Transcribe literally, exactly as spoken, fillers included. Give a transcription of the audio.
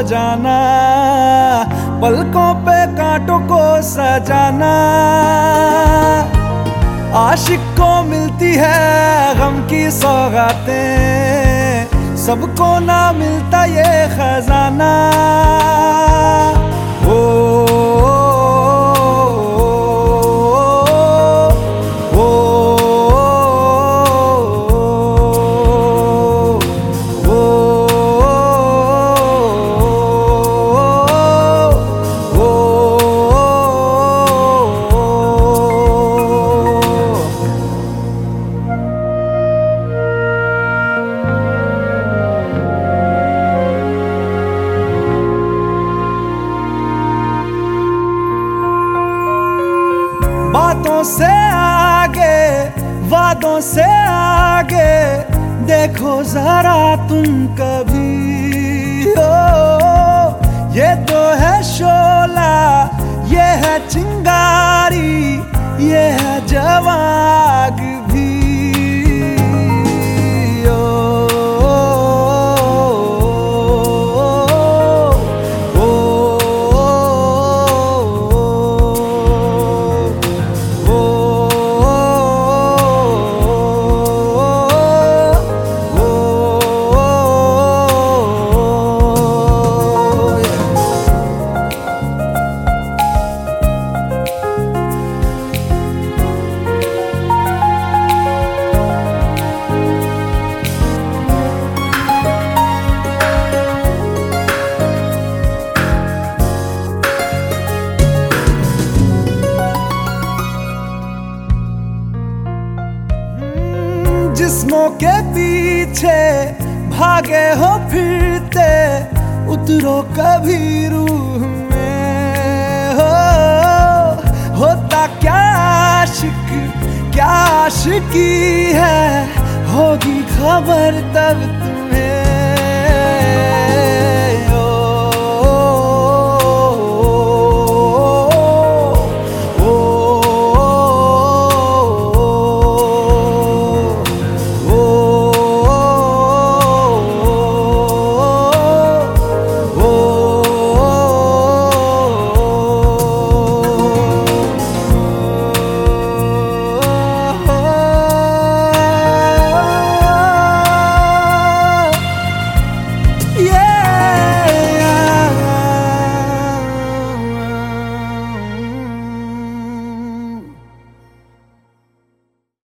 जाना, पलकों पे कांटों को सजाना। आशिक को मिलती है गम की सौगातें, सबको ना मिलता ये खजाना। ओ, बातों से आगे, वादों से आगे, देखो जरा तुम कभी। ओ, ये तो है शोला, ये है चिंगारी, ये है जवाग भी। ओ, जिस्मों के पीछे भागे हो फिरते, उतरो कभी रूह में। हो होता क्या आशिक, क्या आशिकी है, होगी खबर तब तुम्हें।